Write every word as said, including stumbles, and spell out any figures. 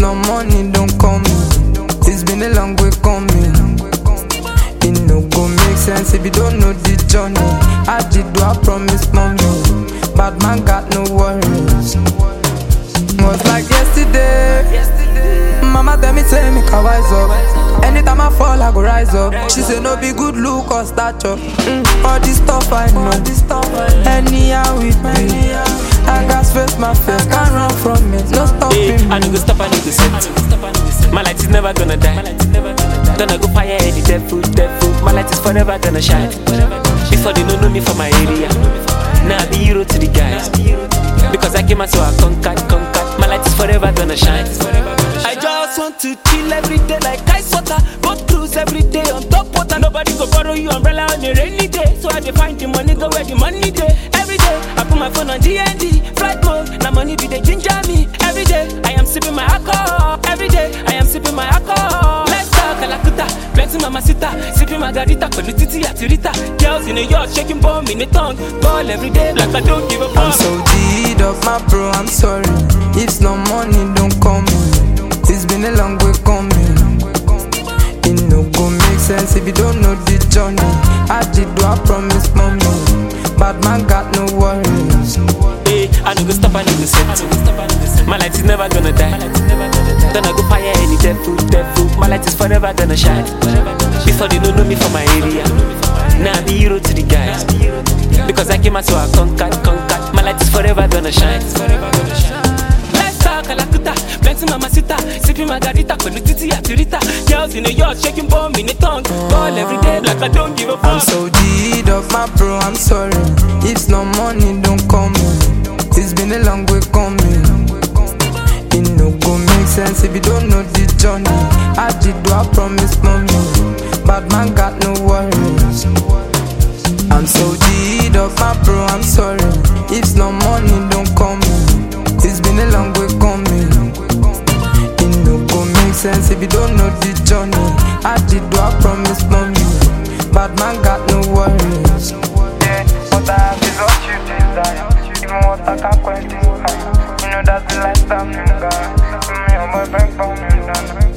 no money, don't call me. It's been a long way coming. It no go make sense if you don't know the journey. I did do I promise mommy. Bad man got no worries. Was like yesterday. Mama tell me, say me can wise up. Anytime I fall, I go rise up. She say no be good look or stature. Mm, all this stuff I know. Anyhow with me, I got face my face, can't run from it. No stopping me. I no go stop, I no go set. My light is never gonna die. Gonna go fire any devil, devil. My light is forever gonna shine. Before they don't know me from my area, now I be hero to the guys. Because I came out so I conquered, conquered. My light is forever gonna shine. I just want to chill every day like ice water. Go cruise every day on top water. Nobody go borrow you umbrella on a rainy day. So I dey find the money, go where the money day. Every day I put my phone on D N D, flight mode. Now money be the ginger me. Every day I am sipping my alcohol. Every day I am sipping my alcohol. Let's talk Kalakuta, plenty mamacita, sipping margarita, Titi Atirita. Girls in the yard shaking bomb in the tongue. Ball every day like I don't give a fuck. I'm so G'd up, my bro, I'm sorry. If no money, don't call me. It's been a long way coming. It no go make sense if you don't know the journey. I did do I promise mommy. Bad man got no worries. Hey, I no go stop, I no go set. My light is never gonna die. Gonna go fire any devil, devil. My light is forever gonna shine. Before they don't know me from my area, now I be hero to the guys. Because I came out so I conquered, conquered. My light is forever gonna shine. Let's talk Kalakuta, plenty mamacita, sipping margarita, Titi Atirita. Girls in the yard shaking bomb in the tongue. Ball every day like I don't give a fuck. I'm so G'd up, my bro, I'm sorry. If no money, don't call me. It's been a long way coming. It no go make sense if you don't know the journey. I did do I promise mommy. Bad man got no worries. I'm so G'd up, my bro, I'm sorry. If no money, don't call me. It's been a long way coming. It no go make sense if you don't know the journey. I did do I promise mommy. Bad man got no worries. Yeah, what I have is what you desire. Even what I can't quench is fire. You know that's the lifestyle, nigga. Give me your boyfriend for me,